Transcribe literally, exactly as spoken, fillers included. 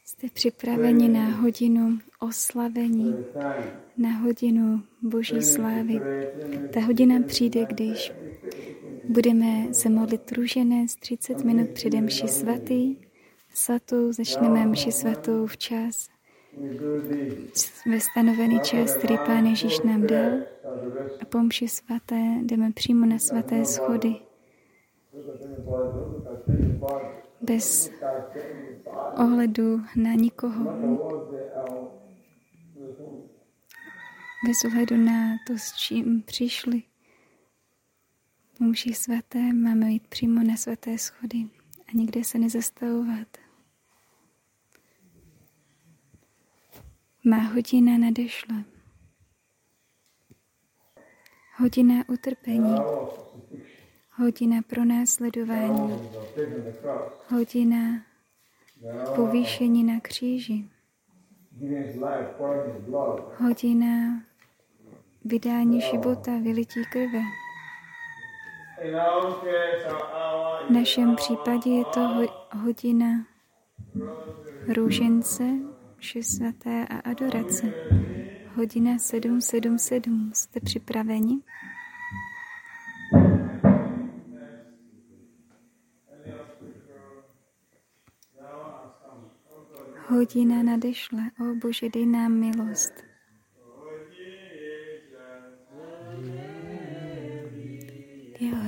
Jste připraveni na hodinu oslavení, na hodinu Boží slávy. Ta hodina přijde, když budeme se modlit růženec třicet minut přede mši svatý. Svatou začneme mši svatou včas, ve stanovený čas, který Pán Ježíš nám dal. A po mši svaté jdeme přímo na svaté schody. Bez ohledu na nikoho. Bez ohledu na to, s čím přišli. Po mši svaté máme jít přímo na svaté schody a nikde se nezastavovat. Má hodina nadešla. Hodina utrpení. Hodina pronásledování. Hodina povýšení na kříži. Hodina vydání života, vylití krve. V našem případě je to hodina růžence, mše svaté a adorace. Hodina sedm sedm sedm. Jste připraveni? Hodina nadešla. O Bože, dej nám milost. Jo.